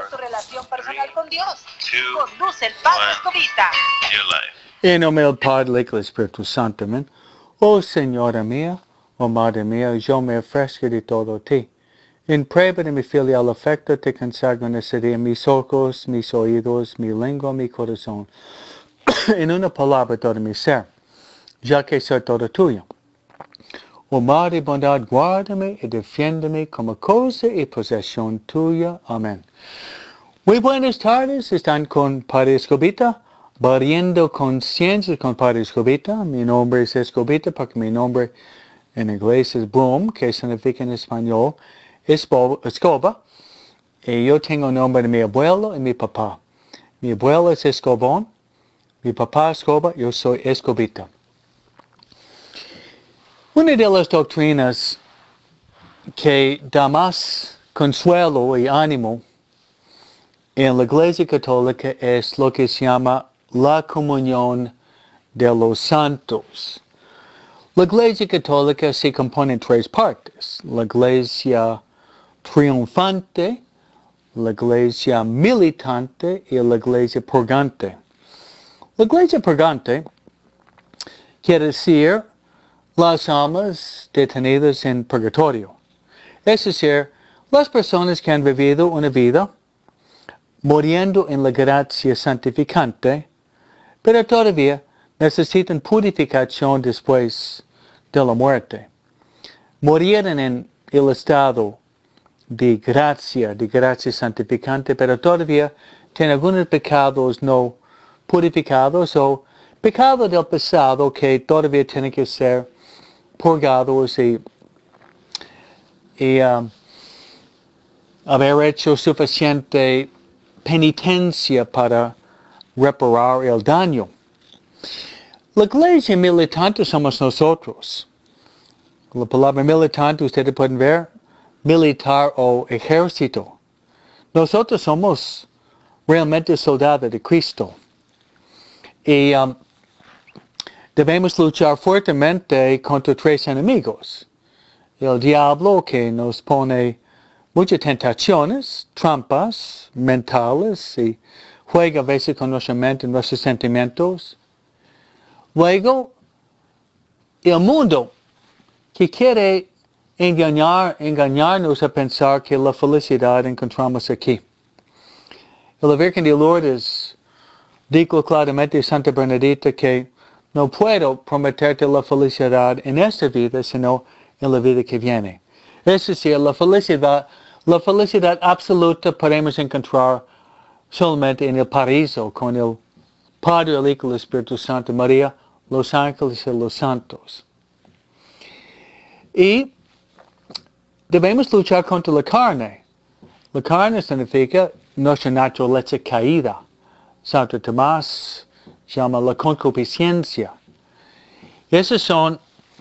tu relación personal con Dios. Conduce el Padre Escobita. En nombre del Padre, del Hijo y del Espíritu Santo, amén. Oh Señora mía, oh Madre mía, yo me ofrezco de todo a ti. En prueba de mi filial afecto te consagro en ese día mis ojos, mis oídos, mi lengua, mi corazón. En una palabra todo mi ser, ya que soy todo tuyo. Oh Madre bondad, guárdame y defiéndeme como cosa y posesión tuya. Amén. Muy buenas tardes, están con Padre Escobita, variando conciencias con Padre Escobita. Mi nombre es Escobita porque mi nombre en inglés es Broom, que significa en español escoba. Y yo tengo el nombre de mi abuelo y mi papá. Mi abuelo es Escobón, mi papá Escoba, yo soy Escobita. Una de las doctrinas que da más consuelo y ánimo en la Iglesia Católica es lo que se llama la comunión de los santos. La Iglesia Católica se compone en tres partes. La Iglesia triunfante, la Iglesia militante y la Iglesia purgante. La Iglesia purgante quiere decir las almas detenidas en purgatorio. Es decir, las personas que han vivido una vida muriendo en la gracia santificante, pero todavía necesitan purificación después de la muerte. Murieron en el estado de gracia santificante, pero todavía tienen algunos pecados no purificados o pecados del pasado que todavía tienen que ser purgados y haber hecho suficiente penitencia para reparar el daño. La iglesia militante somos nosotros. La palabra militante, ustedes pueden ver, militar o ejército. Nosotros somos realmente soldados de Cristo. Y debemos luchar fuertemente contra tres enemigos. El diablo que nos pone muchas tentaciones, trampas mentales y juega a veces con nuestra mente y nuestros sentimientos. Luego, el mundo que quiere engañarnos a pensar que la felicidad encontramos aquí. La Virgen de Lourdes dijo claramente a Santa Bernadita que no puedo prometerte la felicidad en esta vida, sino en la vida que viene. Es decir, la felicidad absoluta podemos encontrar solamente en el paraíso, con el Padre, el Hijo y el Espíritu Santo, María, los ángeles y los santos. Y debemos luchar contra la carne. La carne significa nuestra naturaleza caída. Santo Tomás llama la concupiscencia. Esos son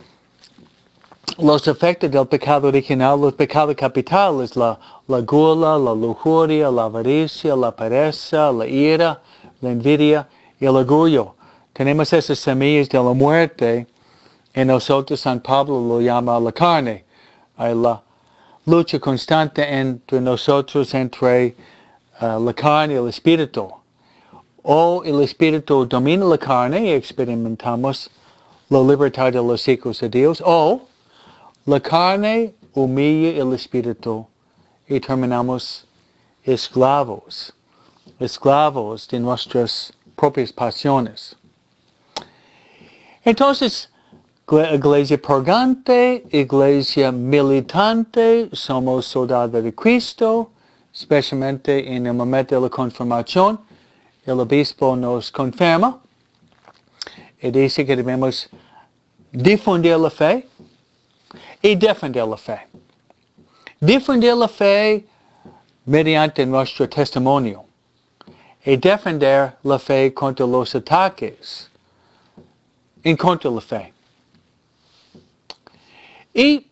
los efectos del pecado original, los pecados capitales, la gula, la lujuria, la avaricia, la pereza, la ira, la envidia y el orgullo. Tenemos esas semillas de la muerte en nosotros. San Pablo lo llama la carne. Hay la lucha constante entre nosotros, entre la carne y el espíritu. O el espíritu domina la carne y experimentamos la libertad de los hijos de Dios, o la carne humilla el espíritu y terminamos esclavos de nuestras propias pasiones. Entonces, iglesia purgante, iglesia militante, somos soldados de Cristo, especialmente en el momento de la confirmación. El obispo nos confirma y dice que debemos difundir la fe y defender la fe. Difundir la fe mediante nuestro testimonio y defender la fe contra los ataques en contra de la fe. Y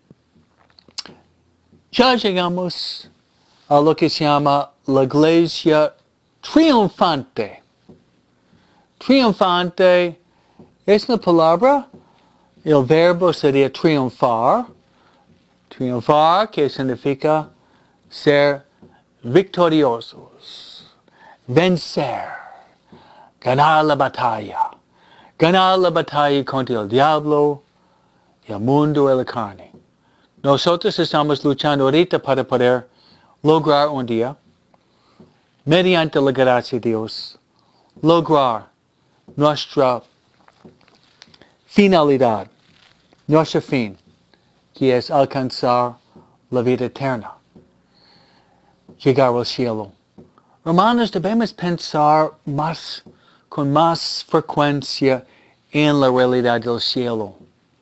ya llegamos a lo que se llama la iglesia triunfante. Triunfante es una palabra, el verbo sería triunfar. Triunfar, que significa ser victoriosos, vencer, ganar la batalla contra el diablo, el mundo y la carne. Nosotros estamos luchando ahorita para poder lograr un día, mediante la gracia de Dios, lograr nuestra finalidad, nuestro fin, que es alcanzar la vida eterna, llegar al cielo. Hermanos, debemos pensar con más frecuencia en la realidad del cielo.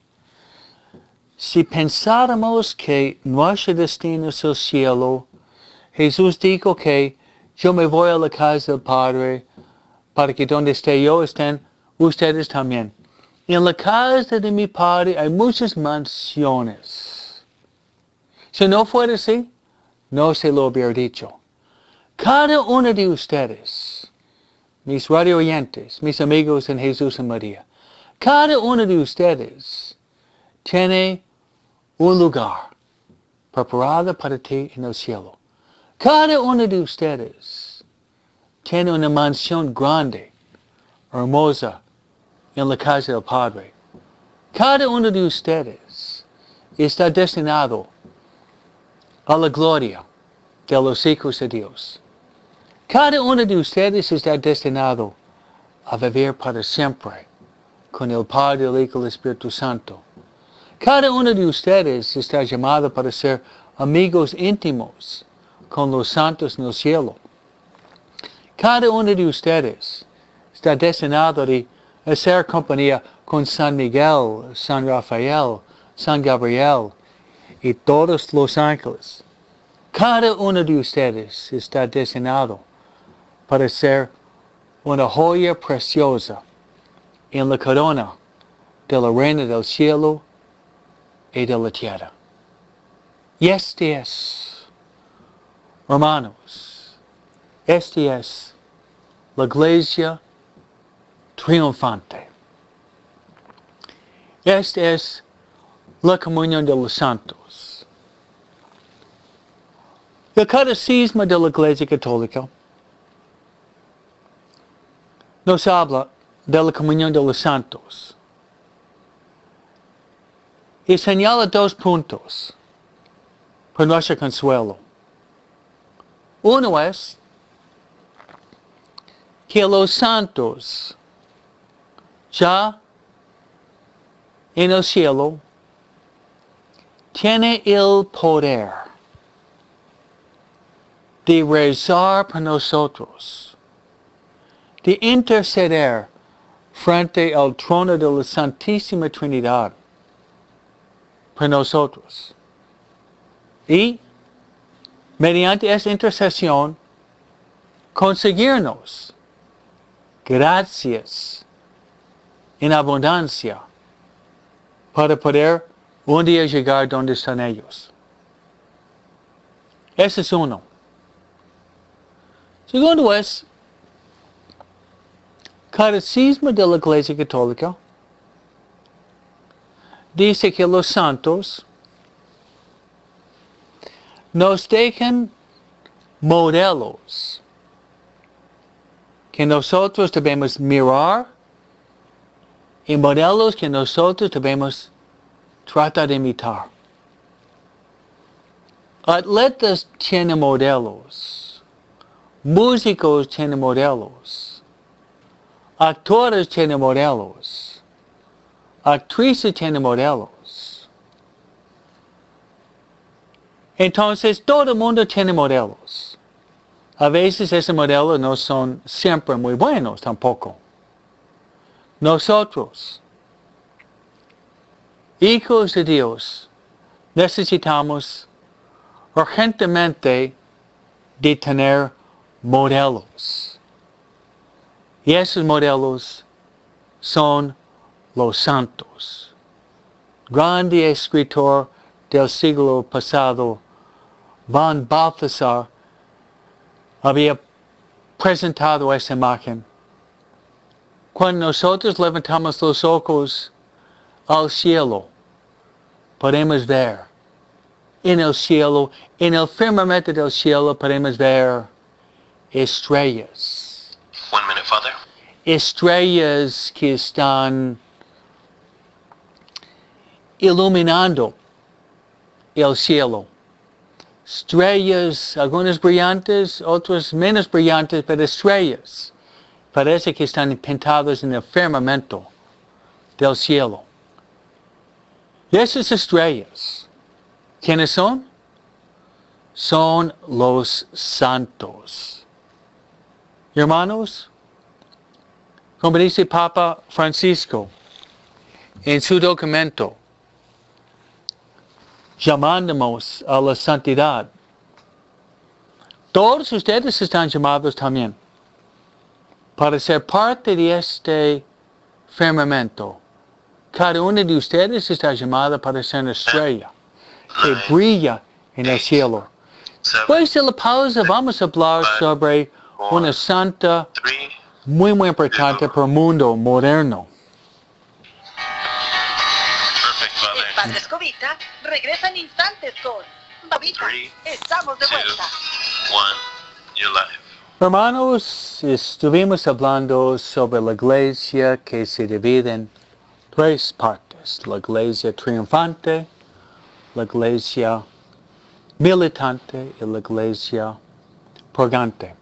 Si pensáramos que nuestro destino es el cielo, Jesús dijo que yo me voy a la casa del Padre para que donde esté yo estén ustedes también. En la casa de mi Padre hay muchas mansiones. Si no fuera así, no se lo hubiera dicho. Cada uno de ustedes, mis radio oyentes, mis amigos en Jesús y María, cada uno de ustedes tiene un lugar preparado para ti en el cielo. Cada uno de ustedes tiene una mansión grande, hermosa, en la casa del Padre. Cada uno de ustedes está destinado a la gloria de los hijos de Dios. Cada uno de ustedes está destinado a vivir para siempre con el Padre, el Hijo y el Espíritu Santo. Cada uno de ustedes está llamado para ser amigos íntimos con los santos en el cielo. Cada uno de ustedes está destinado a hacer compañía con San Miguel, San Rafael, San Gabriel y todos los ángeles. Cada uno de ustedes está destinado para ser una joya preciosa en la corona de la reina del cielo y de la tierra. Y este es, hermanos, este es la iglesia triunfante. Esta es la comunión de los santos. El catecismo de la Iglesia Católica nos habla de la comunión de los santos y señala 2 puntos para nuestro consuelo. Uno es que los santos ya en el cielo tienen el poder de rezar por nosotros, de interceder frente al trono de la Santísima Trinidad por nosotros. Y mediante esa intercesión conseguirnos gracias en abundancia para poder un día llegar donde están ellos. Ese es uno. Segundo es, Catecismo de la Iglesia Católica dice que los santos nos dejan modelos que nosotros debemos mirar y modelos que nosotros debemos tratar de imitar. Atletas tienen modelos, músicos tienen modelos, actores tienen modelos, actrices tienen modelos. Entonces todo el mundo tiene modelos. A veces esos modelos no son siempre muy buenos tampoco. Nosotros, hijos de Dios, necesitamos urgentemente de tener modelos. Y esos modelos son los santos. Grande escritor del siglo pasado, Von Balthasar, había presentado esa imagen. Cuando nosotros levantamos los ojos al cielo, podemos ver en el cielo, en el firmamento del cielo podemos ver estrellas. 1 minute, Father. Estrellas que están iluminando el cielo. Estrellas, algunas brillantes, otras menos brillantes, pero estrellas. Parece que están pintadas en el firmamento del cielo. Y esas estrellas, ¿quiénes son? Son los santos. Hermanos, como dice Papa Francisco en su documento, llamándonos a la santidad, todos ustedes están llamados también para ser parte de este firmamento. Cada uno de ustedes está llamado para ser una estrella que brilla en el cielo. Después de la pausa vamos a hablar sobre una santa muy importante para el mundo moderno. El Padre Escobita regresa en instantes con Babita. Estamos de vuelta. 1, you're live. Hermanos, estuvimos hablando sobre la iglesia que se divide en tres partes. La iglesia triunfante, la iglesia militante y la iglesia purgante.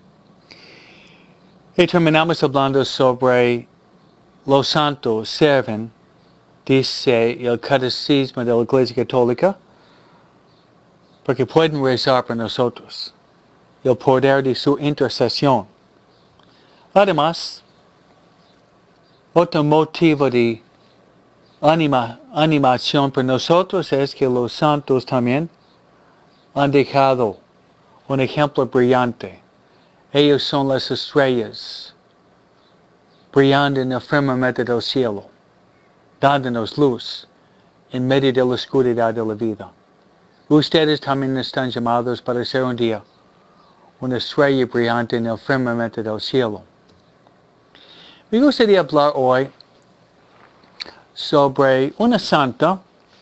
Y terminamos hablando sobre los santos sirven, dice el catecismo de la iglesia católica, porque pueden rezar por nosotros. El poder de su intercesión. Además, otro motivo de animación para nosotros es que los santos también han dejado un ejemplo brillante. Ellos son las estrellas brillando en el firmamento del cielo, dándonos luz en medio de la oscuridad de la vida. Ustedes también están llamados para ser un día una estrella brillante en el firmamento del cielo. Me gustaría hablar hoy sobre una santa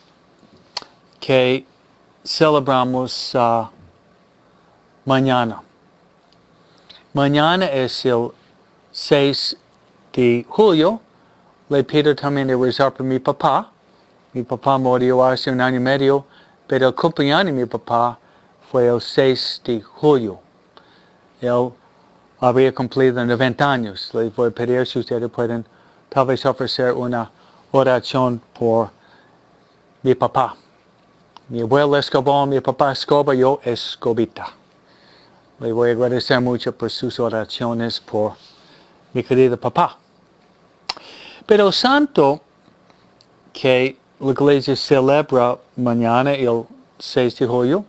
que celebramos mañana. Mañana es el 6 de julio. Le pido también de rezar por mi papá. Mi papá murió hace 1 año y medio, pero el cumpleaños de mi papá fue el 6 de julio. Él había cumplido 90 años. Les voy a pedir si ustedes pueden tal vez ofrecer una oración por mi papá. Mi abuelo Escobar, mi papá Escobar, yo Escobita. Le voy a agradecer mucho por sus oraciones por mi querido papá. Pero el santo que la iglesia celebra mañana, el 6 de julio,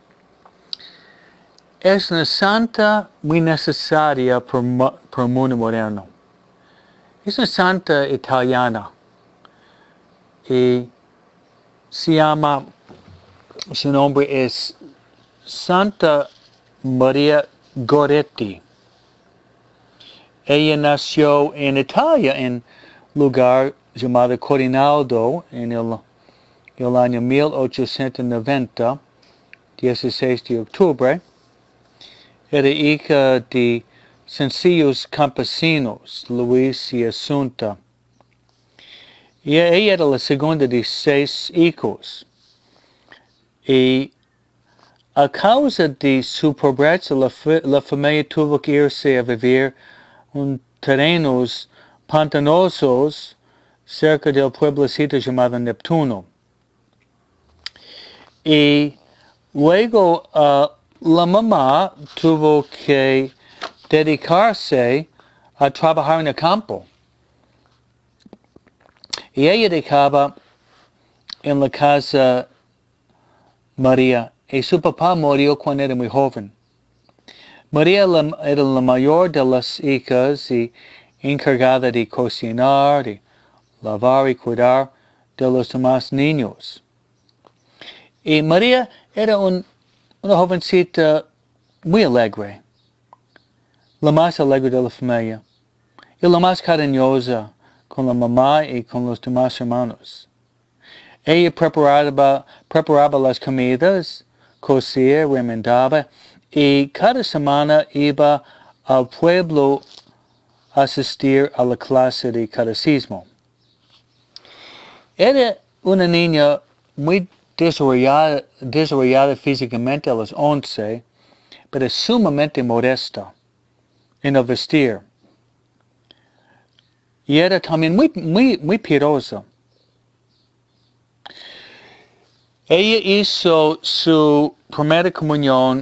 es una santa muy necesaria para el mundo moderno. Es una santa italiana y su nombre es Santa Maria Goretti. Ella nació en Italia, en un lugar llamado Corinaldo, en el año 1890, 16 de octubre. Era hija de sencillos campesinos, Luis y Asunta. Y ella era la segunda de 6 hijos. Y a causa de su pobreza, la familia tuvo que irse a vivir en terrenos pantanosos cerca del pueblecito llamado Neptuno. Y luego la mamá tuvo que dedicarse a trabajar en el campo. Y ella dejaba en la casa María. Y su papá murió cuando era muy joven. María era la mayor de las hijas y encargada de cocinar, de lavar y cuidar de los demás niños. Y María era una jovencita muy alegre, la más alegre de la familia, y la más cariñosa con la mamá y con los demás hermanos. Ella preparaba las comidas, cosía, remendaba, y cada semana iba al pueblo a asistir a la clase de catecismo. Era una niña muy desarrollada físicamente a los 11, pero sumamente modesta en el vestir. Y era también muy piadosa. Ella hizo su primera comunión,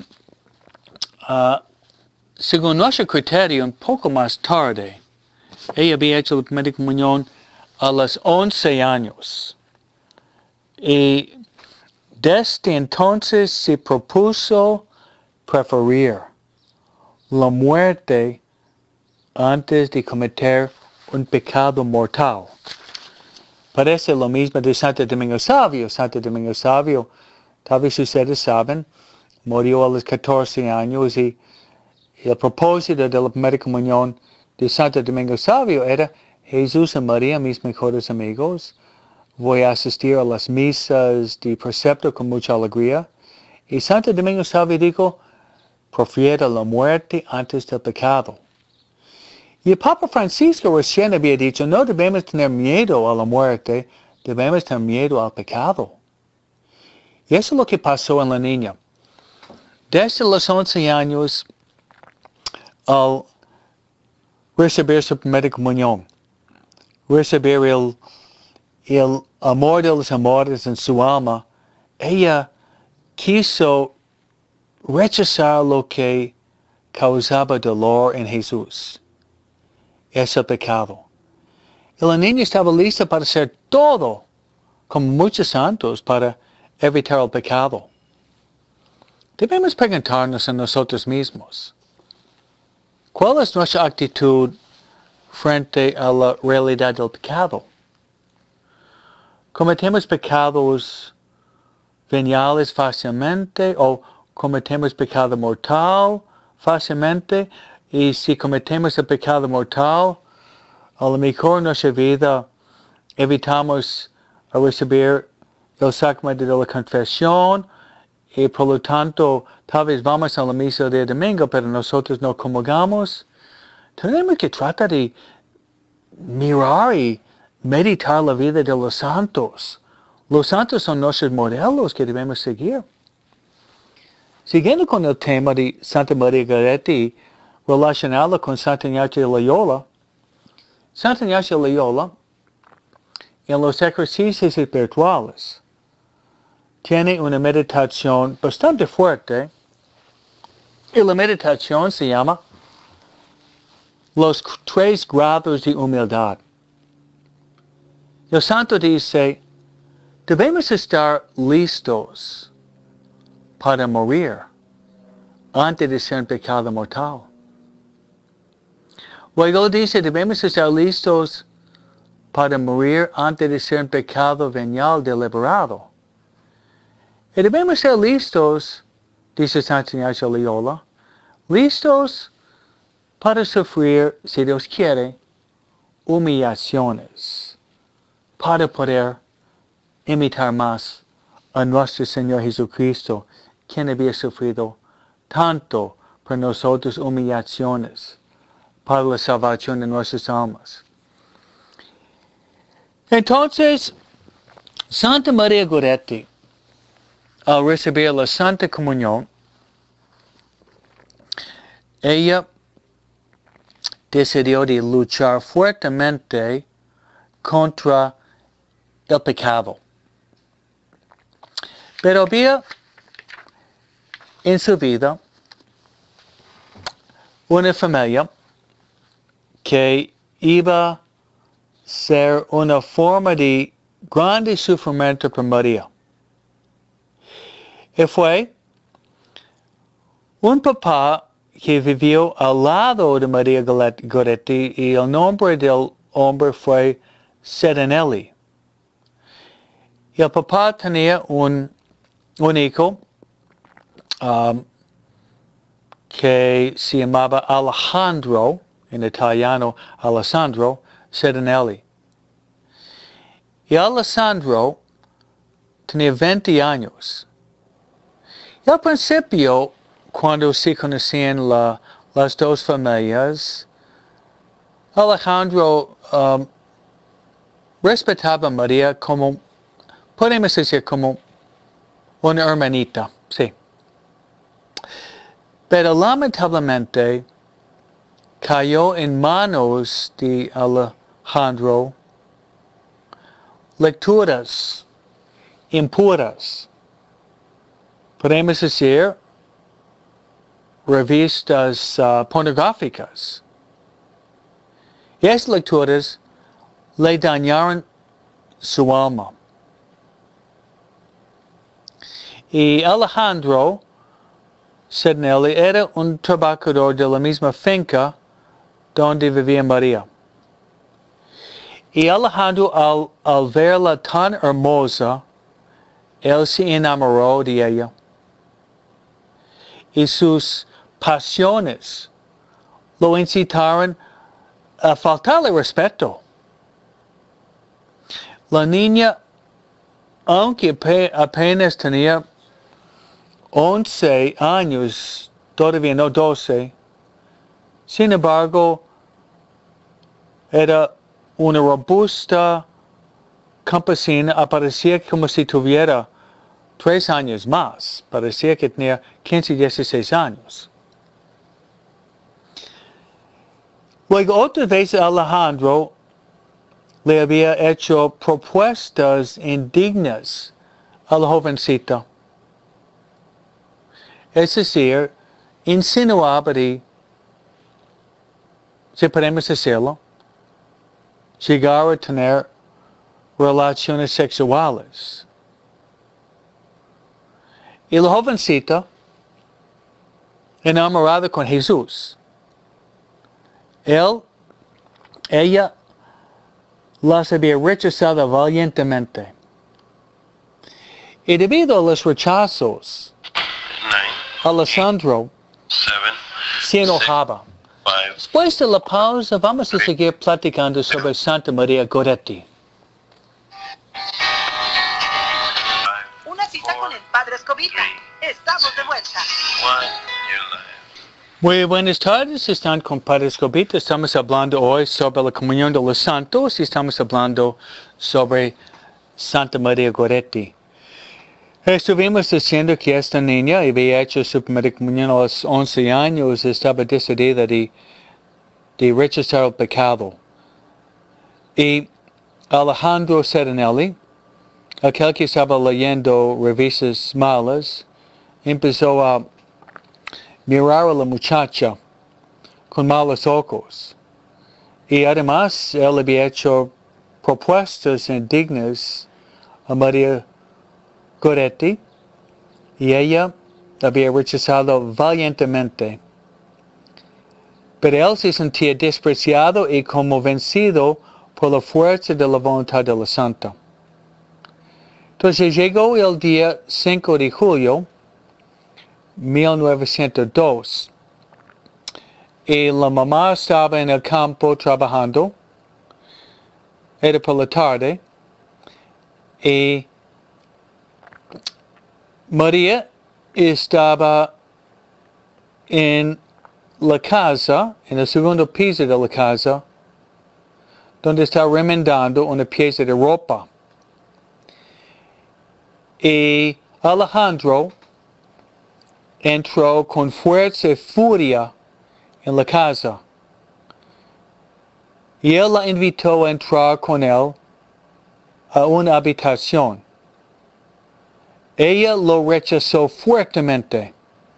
según nuestro criterio, un poco más tarde. Ella había hecho la primera comunión a los 11 años. Y desde entonces se propuso preferir la muerte antes de cometer un pecado mortal. Parece lo mismo de Santo Domingo Savio. Santo Domingo Savio, tal vez ustedes saben, murió a los 14 años y el propósito de la primera comunión de Santo Domingo Savio era: Jesús y María, mis mejores amigos, voy a asistir a las misas de precepto con mucha alegría. Y Santo Domingo Savio dijo: prefiero la muerte antes del pecado. Y el Papa Francisco recién había dicho: no debemos tener miedo a la muerte, debemos tener miedo al pecado. Y eso es lo que pasó en la niña. Desde los 11 años, al recibir su primera comunión, recibir el amor de los amores en su alma, ella quiso rechazar lo que causaba dolor en Jesús. Es el pecado. Y la niña estaba lista para hacer todo, como muchos santos, para evitar el pecado. Debemos preguntarnos a nosotros mismos: ¿cuál es nuestra actitud frente a la realidad del pecado? ¿Cometemos pecados veniales fácilmente o cometemos pecado mortal fácilmente? Y si cometemos el pecado mortal, a lo mejor en nuestra vida evitamos recibir el sacramento de la confesión y por lo tanto tal vez vamos a la misa de domingo, pero nosotros no comulgamos. Tenemos que tratar de mirar y meditar la vida de los santos. Los santos son nuestros modelos que debemos seguir. Siguiendo con el tema de Santa María Goretti, relacionado con Santa Ignacia de Loyola, Santa Ignacia de Loyola, en los ejercicios espirituales, tiene una meditación bastante fuerte, y la meditación se llama los 3 grados de humildad. El santo dice: debemos estar listos para morir antes de ser un pecado mortal. Luego dice: debemos estar listos para morir antes de ser un pecado venial deliberado. Y debemos estar listos, dice Santa Ignacia de Loyola, listos para sufrir, si Dios quiere, humillaciones, para poder imitar más a nuestro Señor Jesucristo, quien había sufrido tanto por nosotros humillaciones, para la salvación de nuestras almas. Entonces, Santa María Goretti, al recibir la Santa Comunión, ella decidió de luchar fuertemente contra el pecado. Pero había en su vida una familia que iba a ser una forma de grande sufrimiento para María. Y fue un papá que vivió al lado de María Goretti, y el nombre del hombre fue Serenelli. Y el papá tenía un hijo que se llamaba Alejandro, en italiano Alessandro Serenelli. Y Alessandro tenía 20 años. Y al principio, cuando se conocían las dos familias, Alejandro respetaba a María como, podemos decir, como una hermanita, sí. Pero lamentablemente cayó en manos de Alejandro lecturas impuras, podemos decir, revistas pornográficas. Y esas lecturas le dañaron su alma. Y Alejandro Sednelli era un trabajador de la misma finca donde vivía María. Y Alejandro, al verla tan hermosa, él se enamoró de ella. Y sus pasiones lo incitaron a faltarle respeto. La niña, aunque apenas tenía 11 años, todavía no 12, sin embargo, era una robusta campesina, parecía como si tuviera 3 años más, parecía que tenía 15, 16 años. Luego otra vez Alejandro le había hecho propuestas indignas a la jovencita. Es decir, insinuaba de, si podemos decirlo, llegar a tener relaciones sexuales. Y la jovencita, enamorada con Jesús, ella las había rechazado valientemente. Y debido a los rechazos, 9, Alessandro 7, se enojaba. 5, Después de la pausa, vamos a seguir platicando sobre Santa María Goretti. Una cita con el Padre Escobita. Estamos de vuelta. 1, you're live. Muy buenas tardes, están con Padre Escobita. Estamos hablando hoy sobre la comunión de los santos y estamos hablando sobre Santa María Goretti. Estuvimos diciendo que esta niña había hecho su primera comunión a los 11 años, estaba decidida de rechazar el pecado. Y Alejandro Sednelli, aquel que estaba leyendo revistas malas, empezó a mirar a la muchacha con malos ojos. Y además, él había hecho propuestas indignas a María Goretti y ella había rechazado valientemente. Pero él se sentía despreciado y como vencido por la fuerza de la voluntad de la Santa. Entonces llegó el día 5 de julio 1902 y la mamá estaba en el campo trabajando, era por la tarde, y María estaba en la casa, en el segundo piso de la casa, donde estaba remendando una pieza de ropa. Y Alejandro entró con fuerza y furia en la casa. Y él la invitó a entrar con él a una habitación. Ella lo rechazó fuertemente.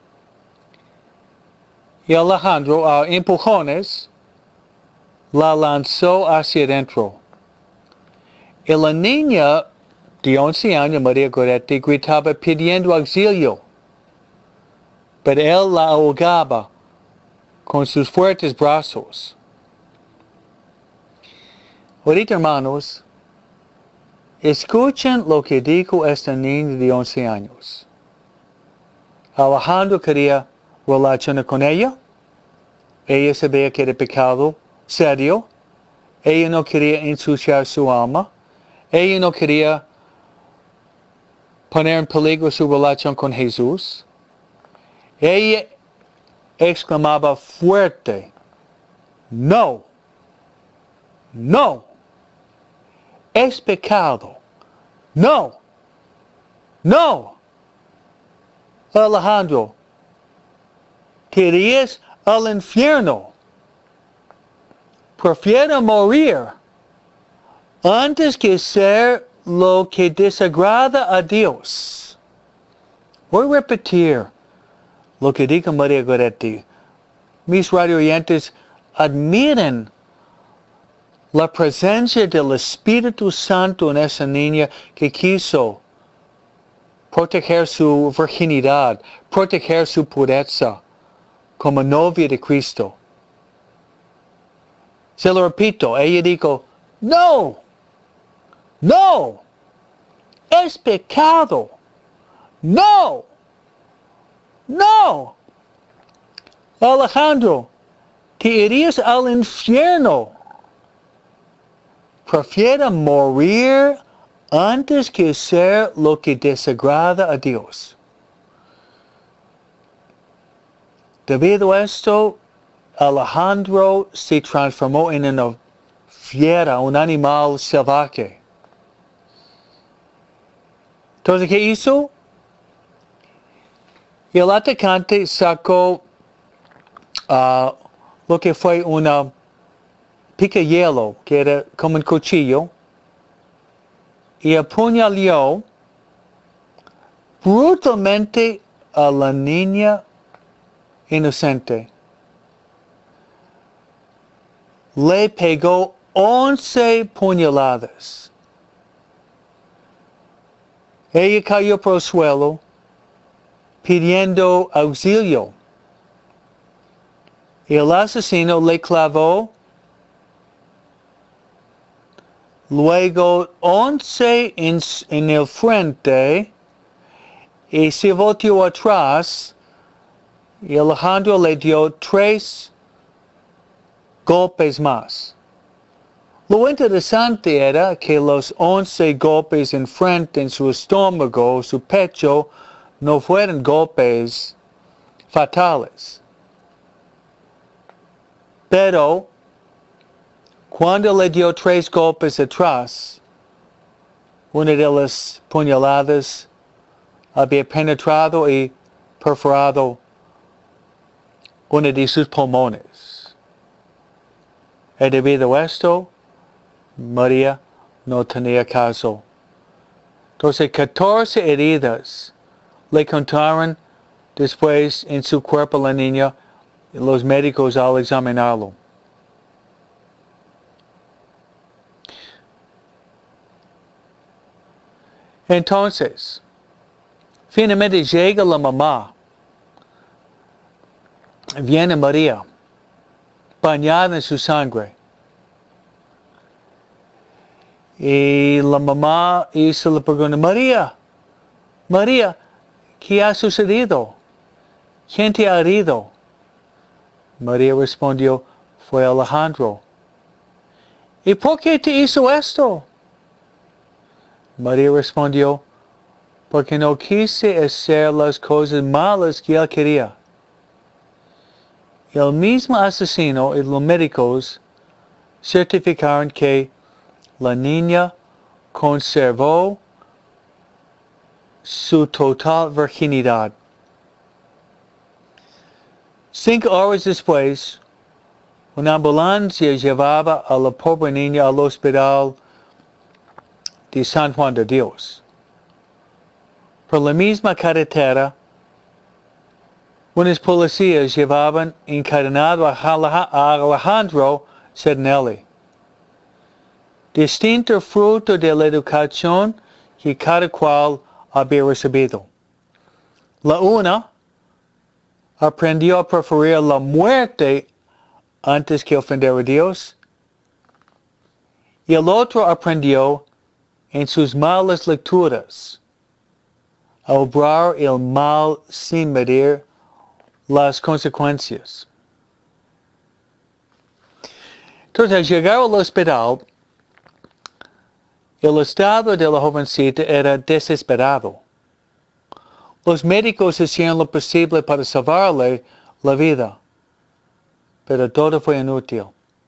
Y Alejandro, a empujones, la lanzó hacia adentro. Y la niña de 11 años, María Goretti, gritaba pidiendo auxilio. Pero él la ahogaba con sus fuertes brazos. Ahorita, hermanos, escuchen lo que dijo esta niña de 11 años. Alejandro quería relacionar con ella. Ella sabía que era pecado serio. Ella no quería ensuciar su alma. Ella no quería poner en peligro su relación con Jesús, ella exclamaba fuerte, no, no, es pecado, no, no. Alejandro, te irías al infierno. Prefiero morir antes que ser lo que desagrada a Dios. Voy a repetir lo que dijo María Goretti. Mis radio oyentes admiren la presencia del Espíritu Santo en esa niña que quiso proteger su virginidad, proteger su pureza como novia de Cristo. Se lo repito, ella dijo, no, no, es pecado, no, no. Alejandro, te irías al infierno. Prefiero morir antes que ser lo que desagrada a Dios. Debido a esto, Alejandro se transformó en una fiera, un animal salvaje. Entonces, ¿qué hizo? Y el atacante sacó lo que fue una pica-hielo, que era como un cuchillo, y apuñaló brutalmente a la niña inocente. Le pegó 11 puñaladas. Ella cayó por el suelo pidiendo auxilio. Y el asesino le clavó luego 11 en el frente y se volteó atrás y Alejandro le dio 3 golpes más. Lo interesante era que los 11 golpes en frente, en su estómago, su pecho, no fueron golpes fatales. Pero cuando le dio 3 golpes atrás, una de las puñaladas había penetrado y perforado uno de sus pulmones. Y debido a esto, María no tenía caso. Entonces, 14 heridas le contaron después en su cuerpo la niña, los médicos al examinarlo. Entonces, finalmente llega la mamá. Viene María, bañada en su sangre. Y la mamá hizo la pregunta, María, ¿qué ha sucedido? ¿Quién te ha herido? María respondió, fue Alejandro. ¿Y por qué te hizo esto? María respondió, porque no quise hacer las cosas malas que él quería. El mismo asesino y los médicos certificaron que la niña conservó su total virginidad. 5 horas después, una ambulancia llevaba a la pobre niña al hospital de San Juan de Dios. Por la misma carretera, unos policías llevaban encadenado a Alejandro Cernelli. Distinto fruto de la educación que cada cual había recibido. La una aprendió a preferir la muerte antes que ofender a Dios, y el otro aprendió en sus malas lecturas a obrar el mal sin medir las consecuencias. Entonces, al llegar al hospital, el estado de la jovencita era desesperado. Los médicos hicieron lo posible para salvarle la vida, pero todo fue inútil.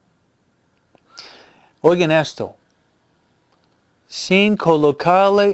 Oigan esto, sin colocarle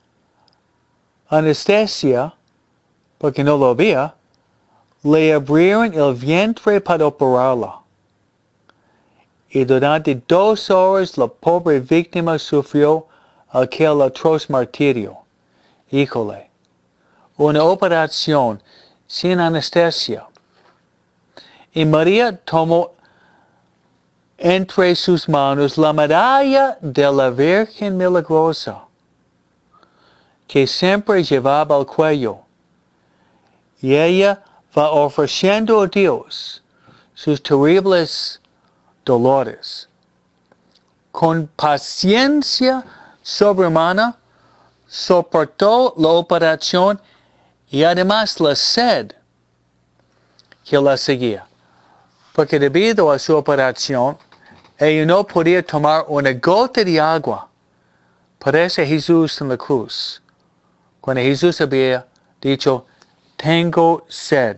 anestesia, porque no lo había, le abrieron el vientre para operarla. Y durante 2 horas la pobre víctima sufrió aquel atroz martirio. Híjole, una operación sin anestesia. Y María tomó entre sus manos la medalla de la Virgen Milagrosa, que siempre llevaba al cuello. Y ella va ofreciendo a Dios sus terribles dolores. Con paciencia sobrehumana, soportó la operación y además la sed que la seguía. Porque debido a su operación, ella no podía tomar una gota de agua. Parece Jesús en la cruz, cuando Jesús había dicho, tengo sed.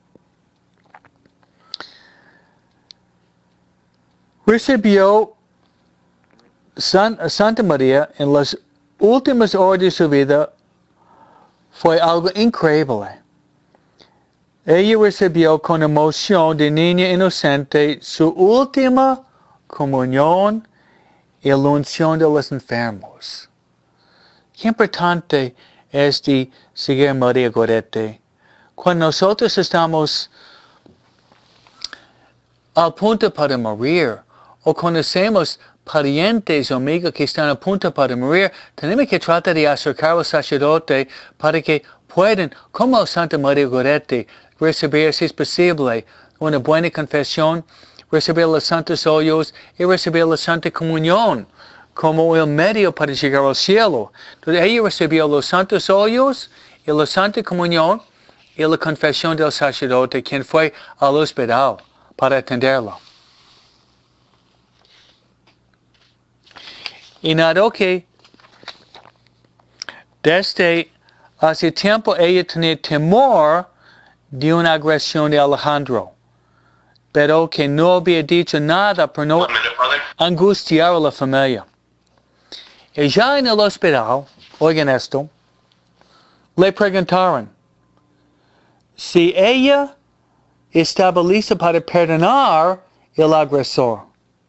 Recibió Santa María en las últimas horas de su vida. Fue algo increíble. Ella recibió con emoción de niña inocente su última comunión y la unción de los enfermos. Qué importante es de seguir a María Goretti. Cuando nosotros estamos al punto para morir, o conocemos parientes o amigos que están a punto para morir, tenemos que tratar de acercar al sacerdote para que puedan, como Santa María Goretti, recibir, si es posible, una buena confesión, recibir los santos óleos y recibir la Santa Comunión como el medio para llegar al cielo. Entonces ella recibió los santos óleos y la Santa Comunión y la confesión del sacerdote, quien fue al hospital para atenderla. Y notó que desde hace tiempo ella tenía temor de una agresión de Alejandro, pero que no había dicho nada para no angustiar a la familia. Y ya en el hospital, oigan esto, le preguntaron si ella estaba lista para perdonar al agresor.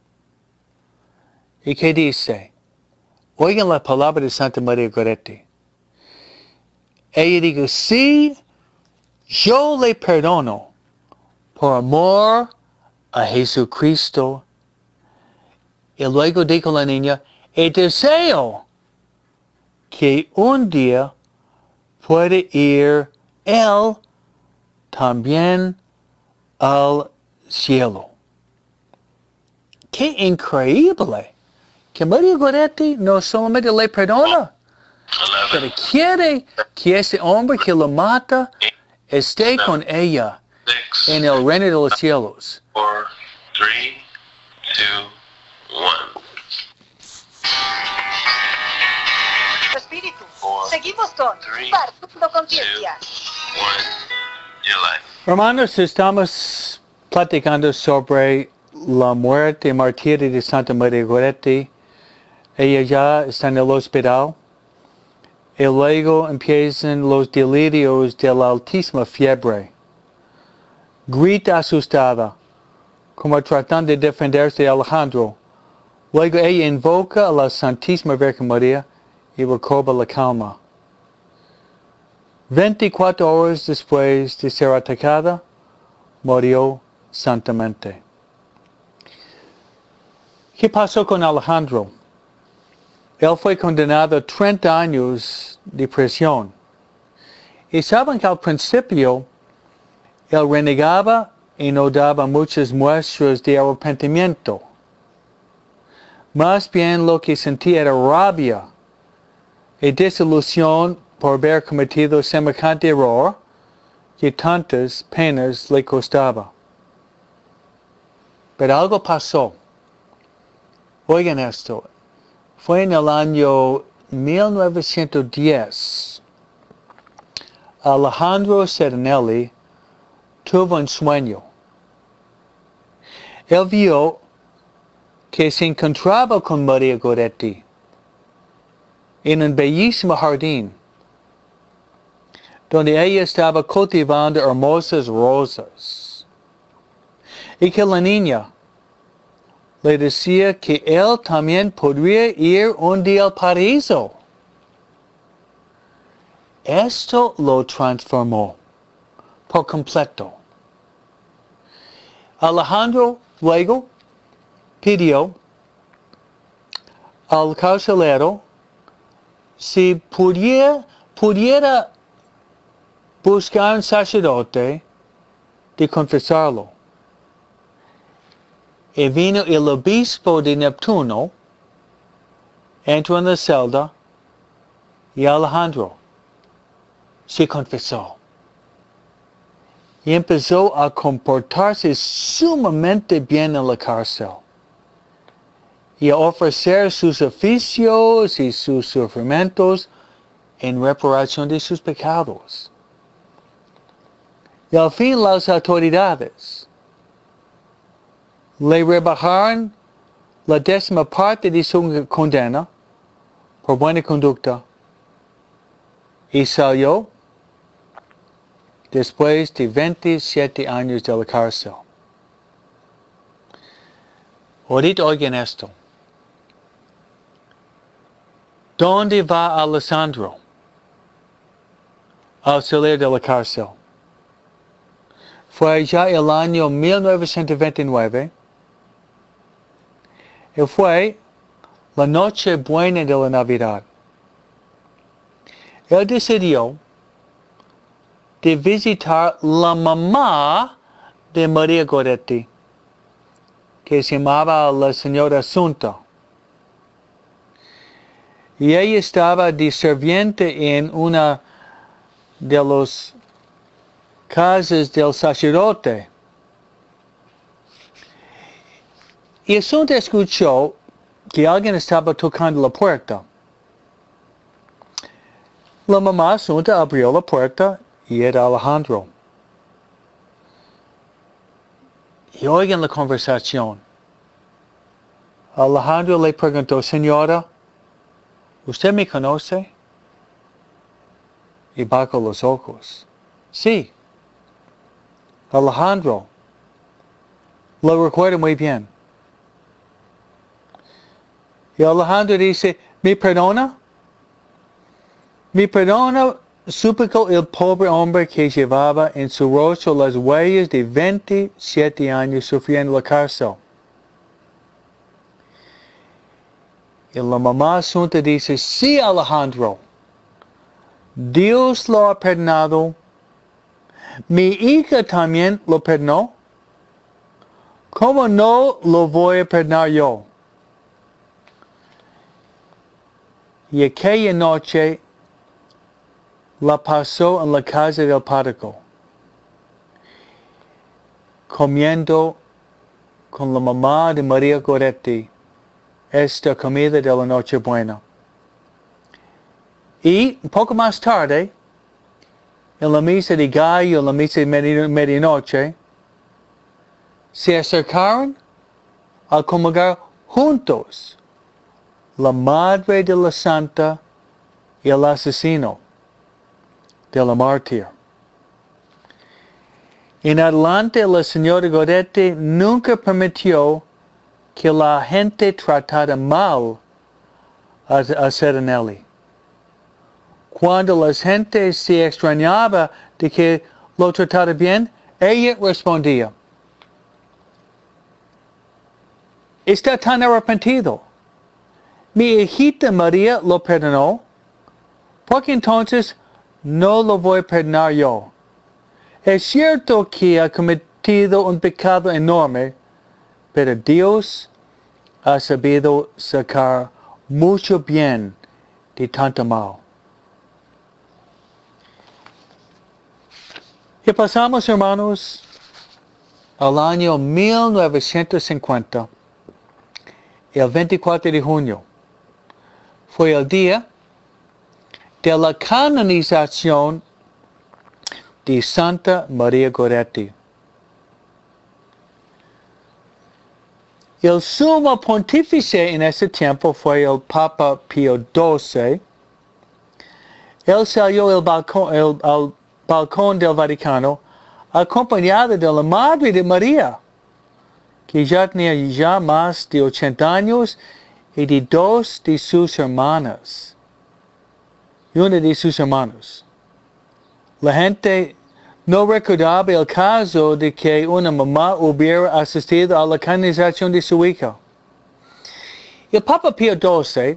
¿Y qué dice? Oigan la palabra de Santa María Goretti. Ella dijo, sí, yo le perdono por amor a Jesucristo. Y luego dijo la niña, y deseo que un día puede ir él también al cielo. ¡Qué increíble! Que María Goretti no solamente le perdona, pero quiere que ese hombre que lo mata esté con ella en el reino de los cielos. 4, 3, 2, 1. Espíritu, seguimos con Three, Partiendo Conciencia. 1. Your life. Hermanos, estamos platicando sobre la muerte y martirio de Santa María Goretti. Ella ya está en el hospital. Y luego empiezan los delirios de la altísima fiebre. Grita asustada, como tratando de defenderse de Alejandro. Luego ella invoca a la Santísima Virgen María y recobra la calma. 24 horas después de ser atacada, murió santamente. ¿Qué pasó con Alejandro? Él fue condenado a 30 años de prisión. Y saben que al principio él renegaba y no daba muchas muestras de arrepentimiento. Más bien lo que sentía era rabia y desilusión por haber cometido semejante error que tantas penas le costaba. Pero algo pasó. Oigan esto. Fue en el año 1910. Alejandro Serenelli tuvo un sueño. Él vio que se encontraba con María Goretti en un bellísimo jardín donde ella estaba cultivando hermosas rosas y que la niña le decía que él también podría ir un día al paraíso. Esto lo transformó por completo. Alejandro luego pidió al carcelero si pudiera buscar un sacerdote de confesarlo. Y vino el obispo de Neptuno, entró en la celda y Alejandro se confesó. Y empezó a comportarse sumamente bien en la cárcel y a ofrecer sus oficios y sus sufrimientos en reparación de sus pecados. Y al fin las autoridades le rebajaron la 10ª parte de su condena por buena conducta y salió después de 27 años de la cárcel. Ahorita oigan esto. ¿Dónde va Alessandro al salir de la cárcel? Fue ya el año 1929 y fue la noche buena de la Navidad. Él decidió de visitar la mamá de María Goretti, que se llamaba la señora Asunta. Y ella estaba de sirviente en una de las casas del sacerdote. Y Asunta escuchó que alguien estaba tocando la puerta. La mamá Asunta abrió la puerta y era Alejandro. Y oigan la conversación. Alejandro le preguntó, señora, ¿usted me conoce? Y bajó los ojos. Sí. Alejandro, lo recuerdo muy bien. Y Alejandro dice, ¿me perdona? ¿Me perdona? Suplicó el pobre hombre que llevaba en su rostro las huellas de 27 años sufriendo la cárcel. Y la mamá Asunta dice, sí, Alejandro, Dios lo ha perdonado. Mi hija también lo perdonó. ¿Cómo no lo voy a perdonar yo? Y aquella noche la pasó en la casa del pároco, comiendo con la mamá de María Goretti esta comida de la Nochebuena. Y un poco más tarde, en la misa de gallo, en la misa de medianoche, se acercaron a comulgar juntos la madre de la santa y el asesino de la mártir. En adelante, la señora Goretti nunca permitió que la gente tratara mal a Serenelli. Cuando la gente se extrañaba de que lo tratara bien, ella respondía, está tan arrepentido. Mi hijita María lo perdonó, porque entonces no lo voy a perdonar yo. Es cierto que ha cometido un pecado enorme, pero Dios ha sabido sacar mucho bien de tanto mal. Y pasamos, hermanos, al año 1950, el 24 de junio. Fue el día de la canonización de Santa María Goretti. El sumo pontífice en ese tiempo fue el Papa Pío XII. Él salió al balcón del Vaticano acompañado de la Madre de María, que ya tenía ya más de 80 años, y de dos de sus hermanas. Y una de sus hermanos. La gente no recordaba el caso de que una mamá hubiera asistido a la canonización de su hija. El Papa Pío XII,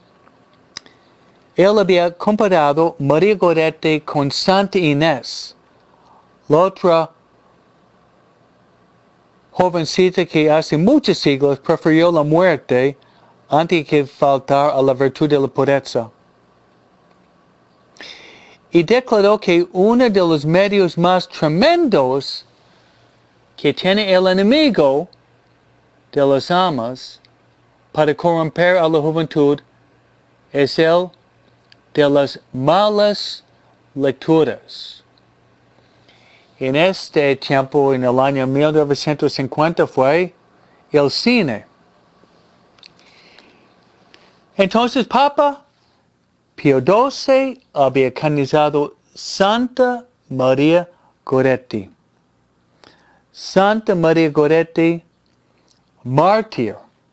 él había comparado María Goretti con Santa Inés, la otra jovencita que hace muchos siglos prefirió la muerte antes que faltar a la virtud de la pureza. Y declaró que uno de los medios más tremendos que tiene el enemigo de las almas para corromper a la juventud es el de las malas lecturas. En este tiempo, en el año 1950, fue el cine. Entonces, Papa Pío XII había canonizado Santa María Goretti. Santa María Goretti, mártir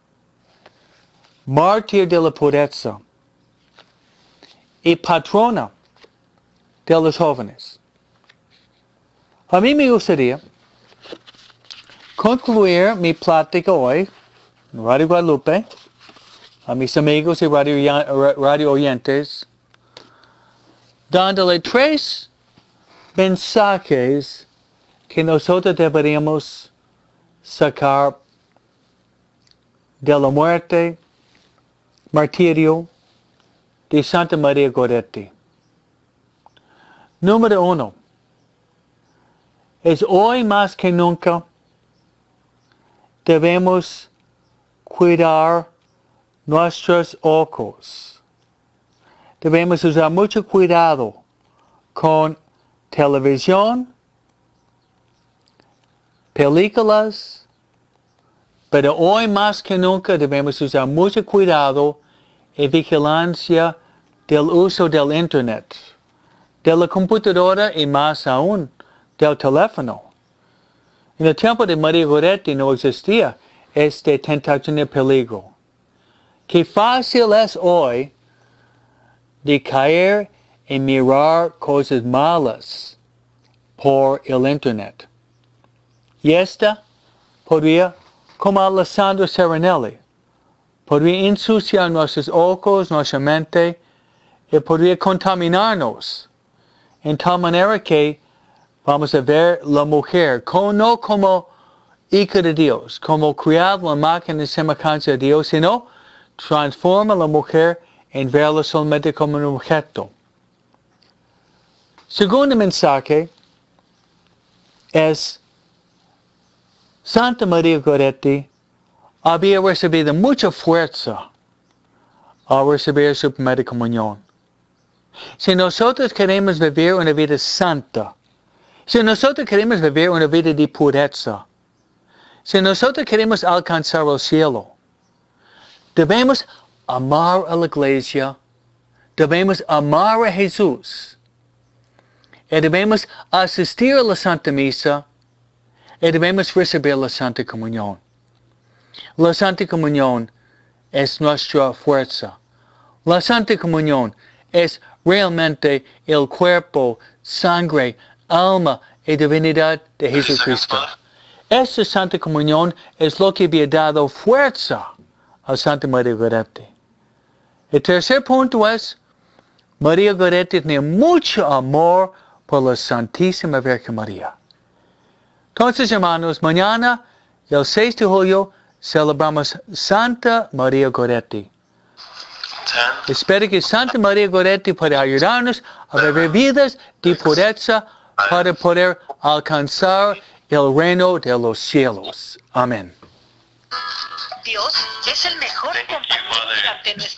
de la pureza y patrona de los jóvenes. A mí me gustaría concluir mi plática hoy en Radio Guadalupe, a mis amigos y radio oyentes, dándole 3 mensajes que nosotros deberíamos sacar de la muerte, martirio de Santa María Goretti. Número 1. Es hoy más que nunca debemos cuidar nuestros ojos. Debemos usar mucho cuidado con televisión, películas, pero hoy más que nunca debemos usar mucho cuidado y vigilancia del uso del Internet, de la computadora y más aún del teléfono. En el tiempo de María Goretti no existía esta tentación de peligro. Qué fácil es hoy de caer y mirar cosas malas por el Internet. Y esta podría, como Alessandro Serenelli, podría ensuciar nuestros ojos, nuestra mente, y podría contaminarnos, en tal manera que vamos a ver la mujer, no como hija de Dios, como criada la imagen y semejanza de Dios, sino transforma a la mujer en verla solamente como un objeto. Segundo mensaje es Santa María Goretti había recibido mucha fuerza al recibir su primera comunión. Si nosotros queremos vivir una vida santa, si nosotros queremos vivir una vida de pureza, si nosotros queremos alcanzar el cielo, debemos amar a la iglesia, debemos amar a Jesús, y debemos asistir a la Santa Misa, y debemos recibir la Santa Comunión. La Santa Comunión es nuestra fuerza. La Santa Comunión es realmente el cuerpo, sangre, alma y divinidad de Jesucristo. Esta Santa Comunión es lo que había dado fuerza a Santa María Goretti. El tercer punto es, María Goretti tenía mucho amor por la Santísima Virgen María. Entonces, hermanos, mañana, el 6 de julio, celebramos Santa María Goretti. Espero que Santa María Goretti pueda ayudarnos a vivir vidas de pureza para poder alcanzar el reino de los cielos. Amén. Dios es el mejor compañero durante nuestra